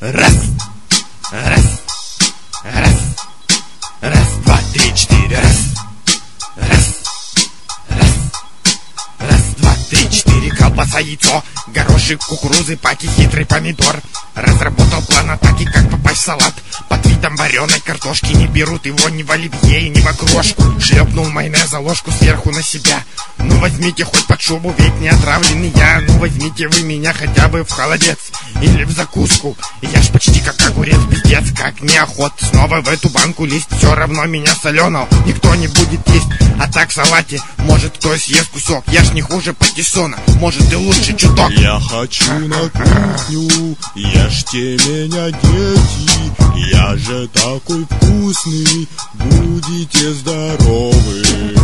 Раз, раз, раз, раз, два, три, четыре. Раз, раз, раз, два, три, четыре. Колбаса, яйцо, горошек, кукурузы, паки, хитрый помидор. Разработал план атаки, как попасть в салат. Под видом вареной картошки не берут его ни в оливье, ни в окрошку. Шлепнул майонеза ложку сверху на себя. Ну возьмите хоть под шубу, ведь не отравленный я. Ну возьмите вы меня хотя бы в холодец или в закуску. Я ж почти как огурец, пиздец, как неохота снова в эту банку лезть. Все равно меня соленого никто не будет есть. А так в салате, может кто съест кусок. Я ж не хуже патиссона, может и лучше чуток. Я хочу на кухню, ешьте меня, дети. Я же такой вкусный, будете здоровы.